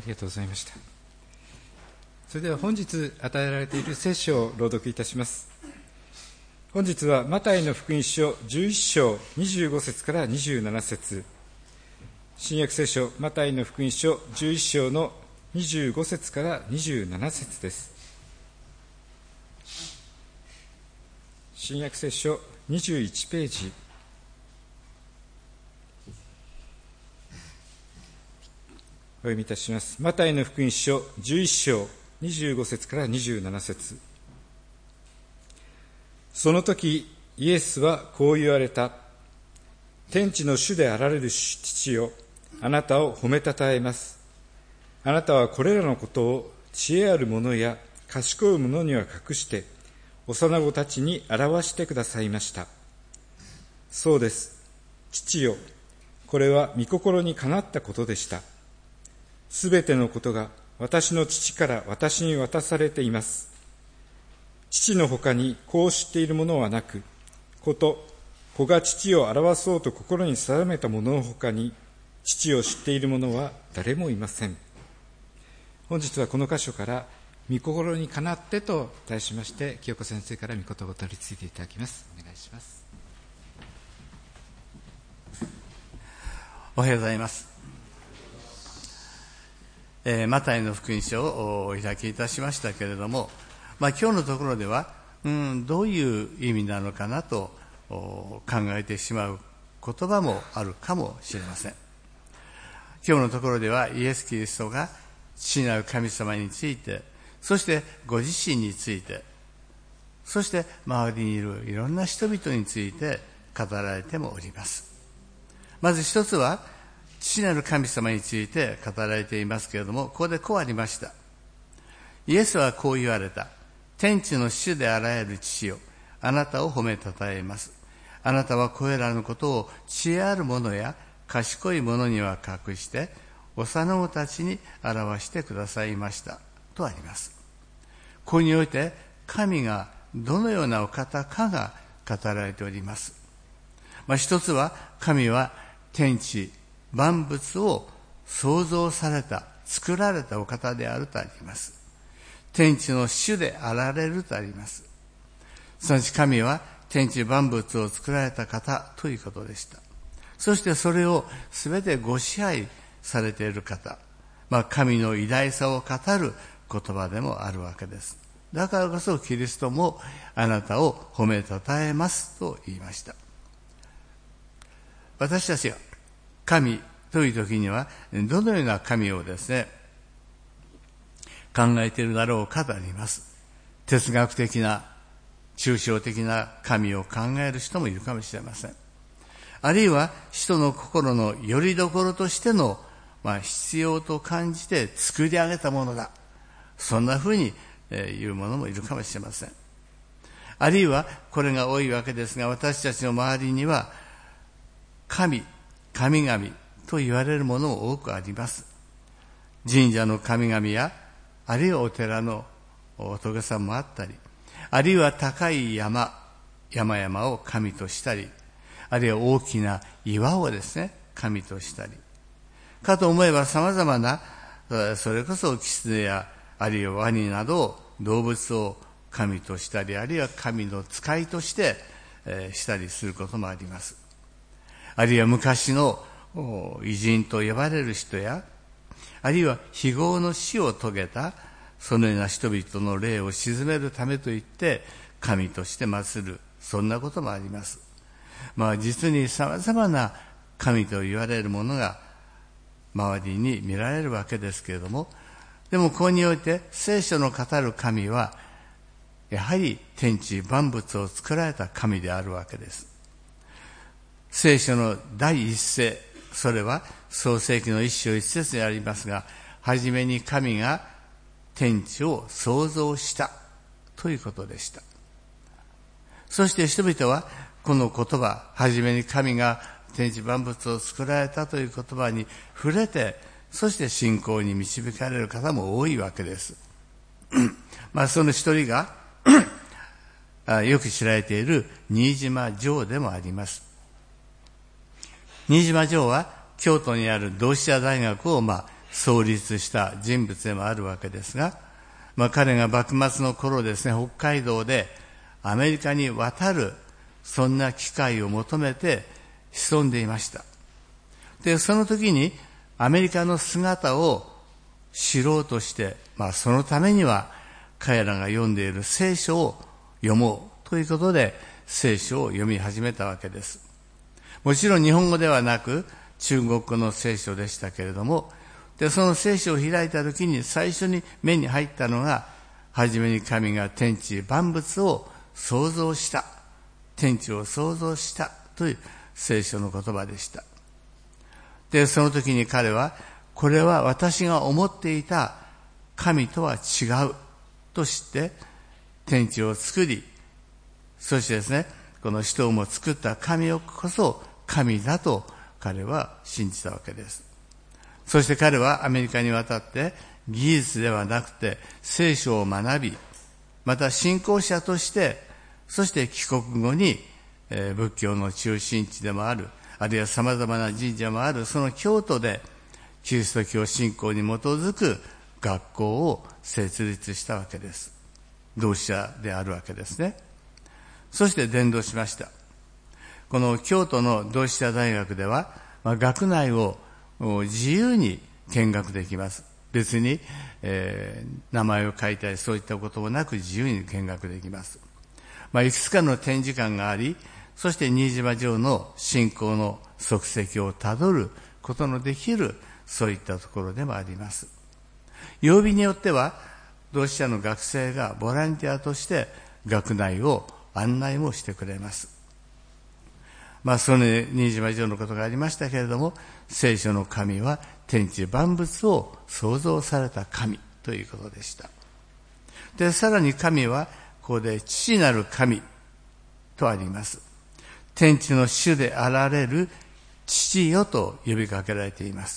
りがとうございました。それでは本日与えられている聖書を朗読いたします。本日はマタイの福音書11章25節から27節、新約聖書マタイの福音書11章の25節から27節です。新約聖書21ページ、お読みいたします。マタイの福音書11章25節から27節。その時イエスはこう言われた。天地の主であられる父よ、あなたを褒めたたえます。あなたはこれらのことを知恵ある者や賢い者には隠して幼子たちに表してくださいました。そうです。父よ、これは御心にかなったことでした。すべてのことが私の父から私に渡されています。父のほかに子を知っている者はなく、子が父を表そうと心に定めた者のほかに、父を知っている者は誰もいません。本日はこの箇所から、御心にかなってと題しまして、清子先生から御言葉を取り次いでいただきます。お願いします。 おはようございます。マタイの福音書をお開きいたしましたけれども、今日のところでは、どういう意味なのかなと考えてしまう言葉もあるかもしれません。今日のところではイエス・キリストが父なる神様について、そしてご自身について、そして周りにいるいろんな人々について語られてもおります。まず一つは父なる神様について語られていますけれども、ここでこうありました。イエスはこう言われた。天地の主であらゆる父よ、あなたを褒めたたえます。あなたはこれらのことを知恵ある者や賢い者には隠して、幼子たちに表してくださいました。とあります。ここにおいて、神がどのようなお方かが語られております。一つは、神は天地、万物を創造された、作られたお方であるとあります。天地の主であられるとあります。すなわち神は天地万物を作られた方ということでした。そしてそれをすべてご支配されている方、神の偉大さを語る言葉でもあるわけです。だからこそキリストもあなたを褒めたたえますと言いました。私たちが神という時にはどのような神をですね、考えているだろうかとあります。哲学的な、抽象的な神を考える人もいるかもしれません。あるいは人の心の拠り所としての、必要と感じて作り上げたものだ。そんなふうに言う者もいるかもしれません。あるいはこれが多いわけですが、私たちの周りには神々と言われるものも多くあります。神社の神々や、あるいはお寺の仏さんもあったり、あるいは高い山々を神としたり、あるいは大きな岩をですね、神としたり。かと思えば様々な、それこそ狐や、あるいはワニなど動物を神としたり、あるいは神の使いとして、したりすることもあります。あるいは昔の偉人と呼ばれる人や、あるいは非業の死を遂げたそのような人々の霊を鎮めるためといって神として祀る、そんなこともあります。実に様々な神と言われるものが周りに見られるわけですけれども、でもここにおいて聖書の語る神はやはり天地万物を作られた神であるわけです。聖書の第一声、それは創世記の一章一節にありますが、はじめに神が天地を創造したということでした。そして人々はこの言葉、はじめに神が天地万物を作られたという言葉に触れて、そして信仰に導かれる方も多いわけです。その一人がよく知られている新島城でもあります。新島城は京都にある同志社大学を創立した人物でもあるわけですが、彼が幕末の頃ですね、北海道でアメリカに渡る、そんな機会を求めて潜んでいました。で、その時にアメリカの姿を知ろうとして、そのためには彼らが読んでいる聖書を読もうということで聖書を読み始めたわけです。もちろん日本語ではなく中国語の聖書でしたけれども、で、その聖書を開いた時に最初に目に入ったのが、はじめに神が天地万物を創造した。天地を創造したという聖書の言葉でした。で、その時に彼は、これは私が思っていた神とは違うと知って、天地を作り、そしてですね、この人をも作った神をこそ神だと彼は信じたわけです。そして彼はアメリカに渡って技術ではなくて聖書を学び、また信仰者として、そして帰国後に仏教の中心地でもある、あるいは様々な神社もあるその京都でキリスト教信仰に基づく学校を設立したわけです。同志社であるわけですね。そして伝道しました。この京都の同志社大学では、学内を自由に見学できます。別に、名前を書いたりそういったこともなく自由に見学できます。いくつかの展示館があり、そして新島城の信仰の足跡をたどることのできる、そういったところでもあります。曜日によっては同志社の学生がボランティアとして学内を案内もしてくれます。その新島城のことがありましたけれども、聖書の神は天地万物を創造された神ということでした。で、さらに神はここで父なる神とあります。天地の主であられる父よと呼びかけられています。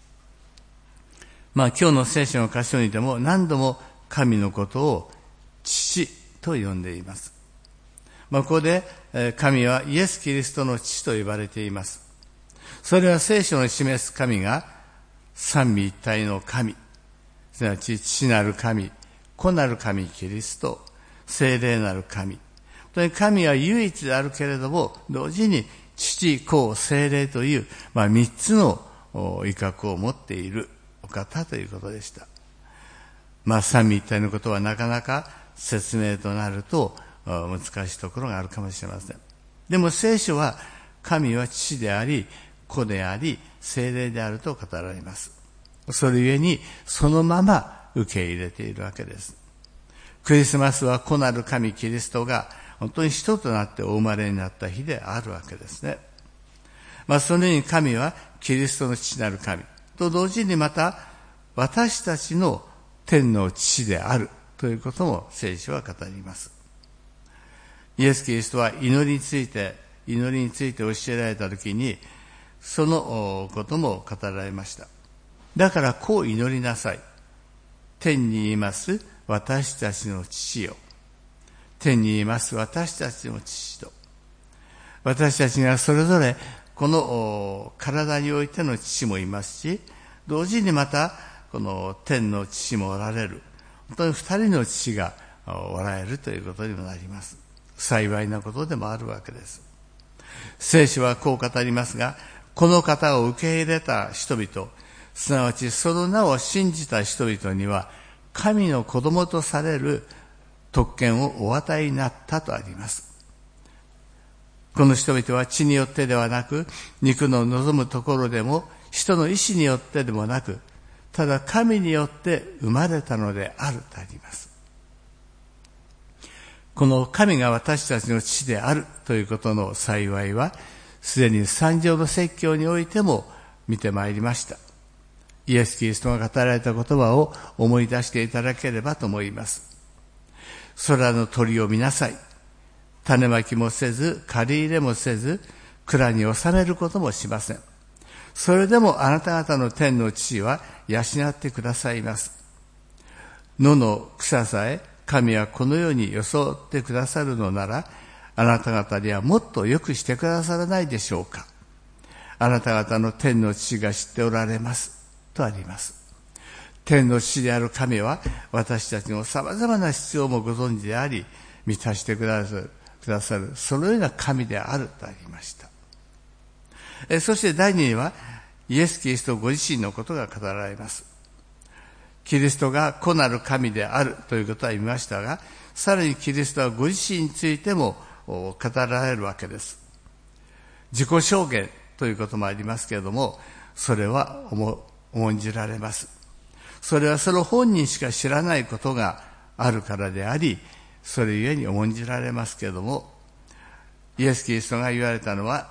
今日の聖書の箇所にでも何度も神のことを父と呼んでいます。ここで神はイエス・キリストの父と呼ばれています。それは聖書の示す神が三位一体の神、すなわち父なる神、子なる神キリスト、聖霊なる神。神は唯一であるけれども、同時に父、子、聖霊という三つの威嚇を持っているお方ということでした。三位一体のことはなかなか説明となると難しいところがあるかもしれません。でも聖書は神は父であり、子であり、聖霊であると語られます。それゆえにそのまま受け入れているわけです。クリスマスは子なる神キリストが本当に人となってお生まれになった日であるわけですね。そのように神はキリストの父なる神と同時にまた私たちの天の父であるということも聖書は語ります。イエス・キリストは祈りについて教えられたときにそのことも語られました。だからこう祈りなさい。天にいます私たちの父よ。天にいます私たちの父と。私たちがそれぞれこの体においての父もいますし、同時にまたこの天の父もおられる。本当に二人の父がおられるということにもなります。幸いなことでもあるわけです。聖書はこう語りますが、この方を受け入れた人々、すなわちその名を信じた人々には、神の子供とされる特権をお与えになったとあります。この人々は血によってではなく、肉の望むところでも、人の意志によってでもなく、ただ神によって生まれたのであるとあります。この神が私たちの父であるということの幸いは、すでに三条の説教においても見てまいりました。イエス・キリストが語られた言葉を思い出していただければと思います。空の鳥を見なさい。種まきもせず、借り入れもせず、蔵に収めることもしません。それでもあなた方の天の父は養ってくださいます。野の草さえ神はこのように装ってくださるのなら、あなた方にはもっとよくしてくださらないでしょうか。あなた方の天の父が知っておられます。 とあります。天の父である神は私たちの様々な必要もご存知であり、満たしてくださる、そのような神であるとありました。そして第2には、イエス・キリストご自身のことが語られます。キリストが子なる神であるということは言いましたが、さらにキリストはご自身についても語られるわけです。自己証言ということもありますけれども、それは重んじられます。それはその本人しか知らないことがあるからであり、それゆえに重んじられますけれども、イエス・キリストが言われたのは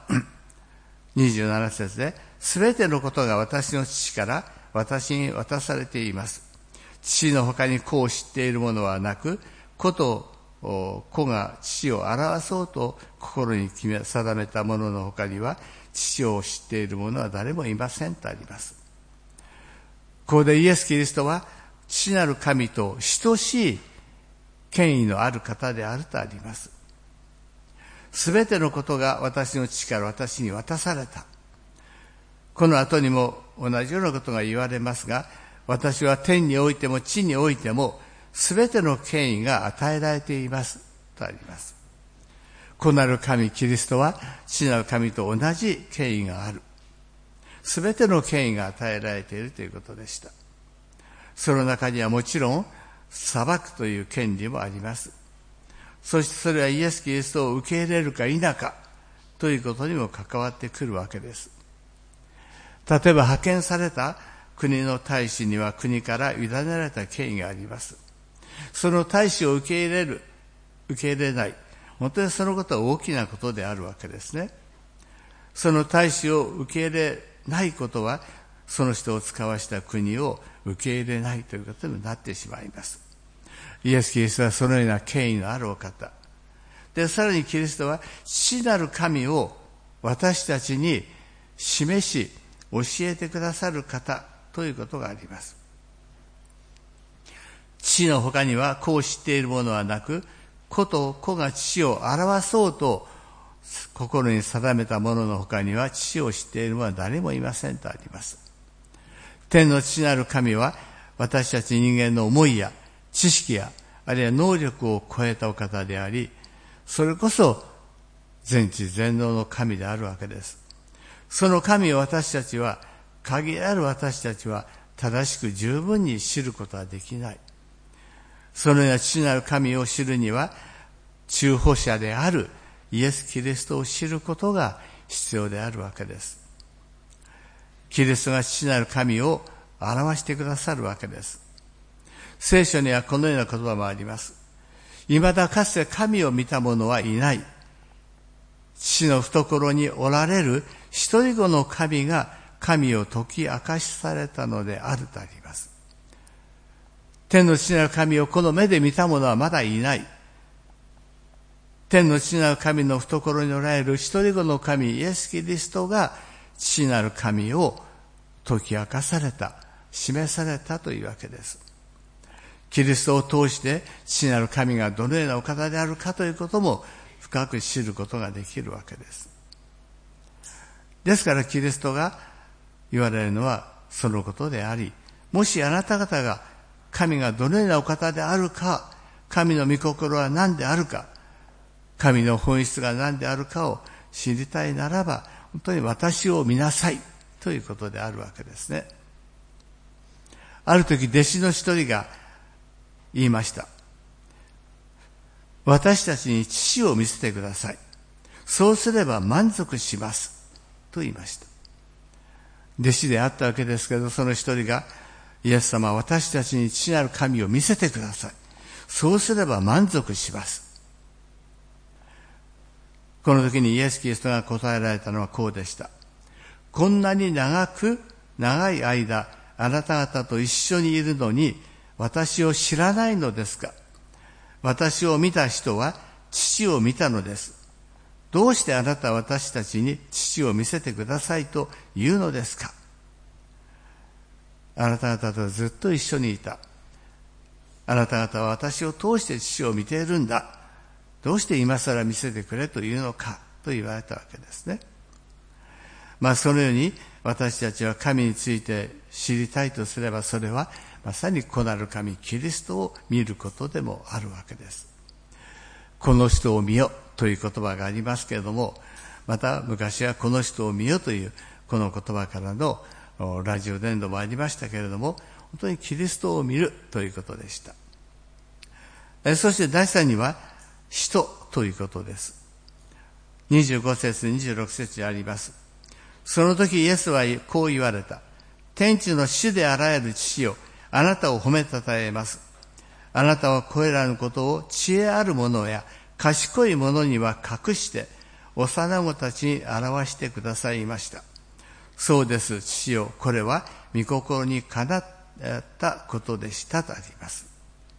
27節で、すべてのことが私の父から私に渡されています。父の他に子を知っているものはなく、子と子が父を表そうと心に定めたものの他には、父を知っている者は誰もいませんとあります。ここでイエス・キリストは父なる神と等しい権威のある方であるとあります。すべてのことが私の父から私に渡された。この後にも同じようなことが言われますが、私は天においても地においてもすべての権威が与えられていますとあります。子なる神キリストは父なる神と同じ権威がある。すべての権威が与えられているということでした。その中にはもちろん裁くという権利もあります。そしてそれはイエス・キリストを受け入れるか否かということにも関わってくるわけです。例えば派遣された国の大使には国から委ねられた権威があります。その大使を受け入れる、受け入れない、本当にそのことは大きなことであるわけですね。その大使を受け入れないことは、その人を使わした国を受け入れないということになってしまいます。イエス・キリストはそのような権威のあるお方。で、さらにキリストは父なる神を私たちに示し、教えてくださる方ということがあります。父の他には子を知っているものはなく、子と子が父を表そうと心に定めたものの他には父を知っている者は誰もいませんとあります。天の父なる神は私たち人間の思いや知識やあるいは能力を超えたお方であり、それこそ全知全能の神であるわけです。その神を限りある私たちは正しく十分に知ることはできない。そのような父なる神を知るには、中保者であるイエス・キリストを知ることが必要であるわけです。キリストが父なる神を表してくださるわけです。聖書にはこのような言葉もあります。未だかつて神を見た者はいない。父の懐におられる一人子の神が神を解き明かしされたのであるとあります。天の父なる神をこの目で見た者はまだいない。天の父なる神の懐におられる一人子の神イエス・キリストが父なる神を解き明かされた、示されたというわけです。キリストを通して父なる神がどのようなお方であるかということも深く知ることができるわけです。ですからキリストが言われるのはそのことであり、もしあなた方が神がどのようなお方であるか、神の御心は何であるか、神の本質が何であるかを知りたいならば、本当に私を見なさいということであるわけですね。ある時弟子の一人が言いました。私たちに父を見せてください。そうすれば満足します。と言いました。弟子であったわけですけど、その一人が、イエス様は私たちに父なる神を見せてください。そうすれば満足します。この時にイエス・キリストが答えられたのはこうでした。こんなに長い間、あなた方と一緒にいるのに、私を知らないのですか？私を見た人は父を見たのです。どうしてあなたは私たちに父を見せてくださいと言うのですか？あなた方とずっと一緒にいた。あなた方は私を通して父を見ているんだ。どうして今更見せてくれというのかと言われたわけですね。そのように私たちは神について知りたいとすれば、それはまさに子なる神キリストを見ることでもあるわけです。この人を見よという言葉がありますけれども、また昔はこの人を見よというこの言葉からのラジオ伝道もありましたけれども、本当にキリストを見るということでした。そして第3には使徒ということです。25節26節にあります。その時イエスはこう言われた。天地の主であらゆる父よ、あなたを褒めたたえます。あなたはこれらのことを知恵ある者や賢い者には隠して幼子たちに表してくださいました。そうです、父よ、これは御心にかなったことでしたとあります。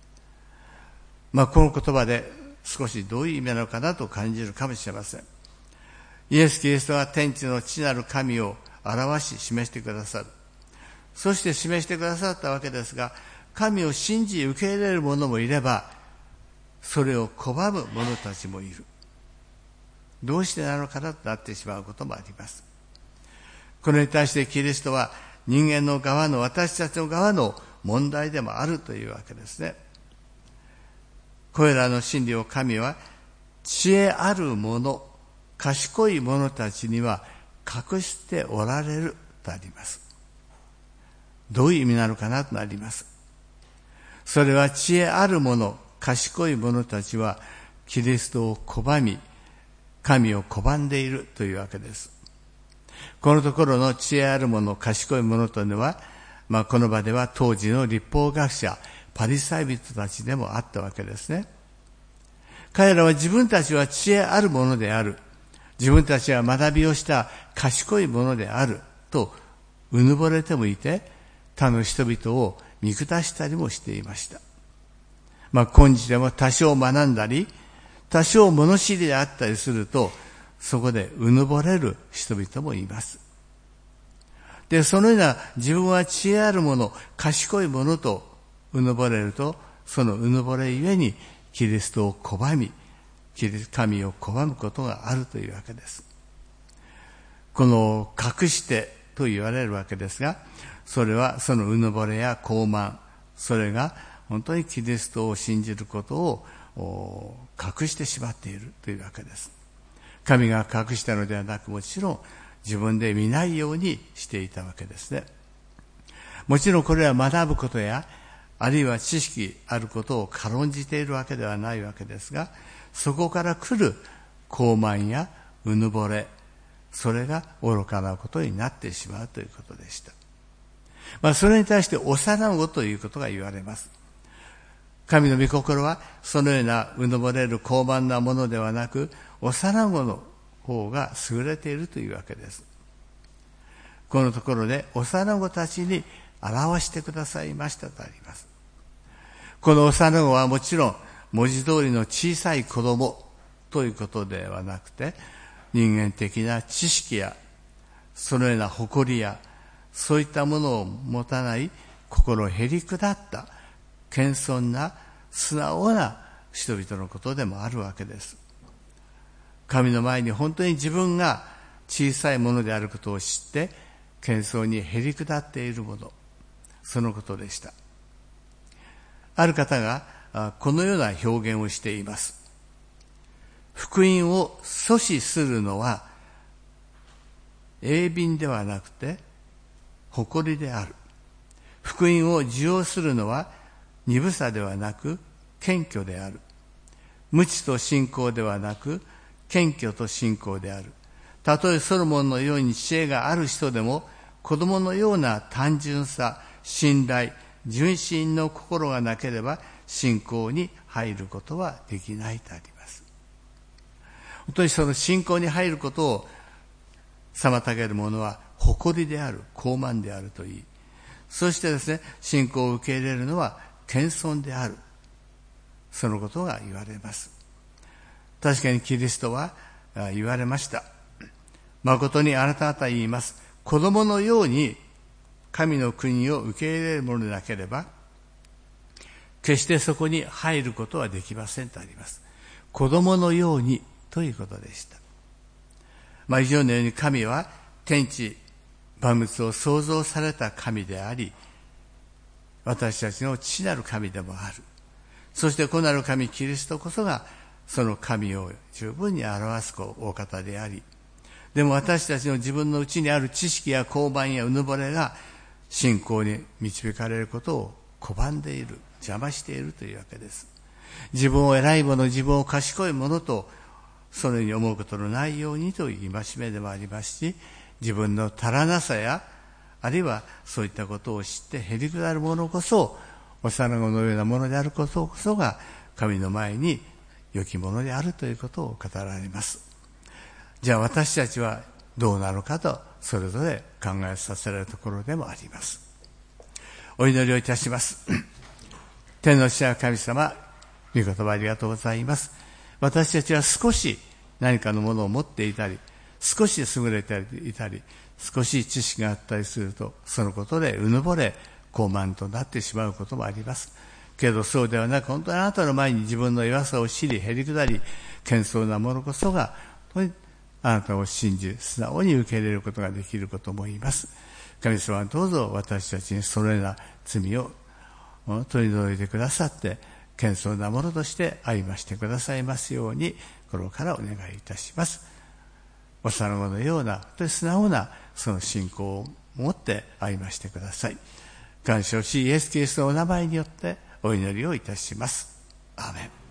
この言葉で少しどういう意味なのかなと感じるかもしれません。イエス・キリストは天地の父なる神を表し示してくださる。そして示してくださったわけですが、神を信じ受け入れる者もいれば、それを拒む者たちもいる。どうしてなのかなとなってしまうこともあります。これに対してキリストは人間の側の、私たちの側の問題でもあるというわけですね。これらの真理を神は知恵ある者、賢い者たちには隠しておられるとあります。どういう意味なのかなとなります。それは知恵ある者、賢い者たちはキリストを拒み、神を拒んでいるというわけです。このところの知恵ある者、賢い者というのは、この場では当時の律法学者、パリサイ人たちでもあったわけですね。彼らは自分たちは知恵ある者である。自分たちは学びをした賢い者であるとうぬぼれてもいて、他の人々を見下したりもしていました。今日でも多少学んだり、多少物知りであったりすると、そこでうぬぼれる人々もいます。で、そのような自分は知恵ある者、賢い者とうぬぼれると、そのうぬぼれゆえにキリストを拒み、神を拒むことがあるというわけです。この隠してと言われるわけですが、それはそのうぬぼれや傲慢、それが本当にキリストを信じることを隠してしまっているというわけです。神が隠したのではなく、もちろん自分で見ないようにしていたわけですね。もちろんこれは学ぶことや、あるいは知識あることを軽んじているわけではないわけですが、そこから来る傲慢やうぬぼれ、それが愚かなことになってしまうということでした。それに対して幼子ということが言われます。神の御心はそのようなうぬぼれる傲慢なものではなく、幼子の方が優れているというわけです。このところで幼子たちに表してくださいましたとあります。この幼子はもちろん文字通りの小さい子供ということではなくて、人間的な知識やそのような誇りやそういったものを持たない心へりくだった謙遜な素直な人々のことでもあるわけです。神の前に本当に自分が小さいものであることを知って謙遜にへりくだっているもの、そのことでした。ある方がこのような表現をしています。福音を阻止するのは鋭敏ではなくて誇りである。福音を受容するのは鈍さではなく謙虚である。無知と信仰ではなく謙虚と信仰である。たとえソロモンのように知恵がある人でも、子供のような単純さ、信頼、純真の心がなければ信仰に入ることはできないとあります。本当にその信仰に入ることを妨げるものは誇りである、傲慢であるといい、そしてですね、信仰を受け入れるのは謙遜である、そのことが言われます。確かにキリストは言われました。誠にあなた方言います。子供のように神の国を受け入れるものでなければ、決してそこに入ることはできませんとあります。子供のようにということでした。以上のように神は天地万物を創造された神であり、私たちの父なる神でもある。そして子なる神キリストこそがその神を十分に表すお方であり、でも私たちの自分の内にある知識や傲慢やうぬぼれが信仰に導かれることを拒んでいる、邪魔しているというわけです。自分を偉いもの、自分を賢いものとそのように思うことのないようにという戒めでもありますし、自分の足らなさやあるいはそういったことを知ってへりくだる者こそ、幼子のようなものであることこそが神の前に良きものであるということを語られます。じゃあ私たちはどうなのかと、それぞれ考えさせられるところでもあります。お祈りをいたします。天の父なる神様、御言葉ありがとうございます。私たちは少し何かのものを持っていたり、少し優れていたり、少し知識があったりすると、そのことでうぬぼれ傲慢となってしまうこともあります。けどそうではなく、本当にあなたの前に自分の弱さを知り、へりくだり、謙遜なものこそが本当にあなたを信じ、素直に受け入れることができることも言います。神様はどうぞ私たちにそのような罪を取り除いてくださって、謙遜なものとして歩ましてくださいますように、心からお願いいたします。幼子のような、本当に素直なその信仰を持って歩ましてください。感謝をし、イエス・キリストのお名前によってお祈りをいたします。アーメン。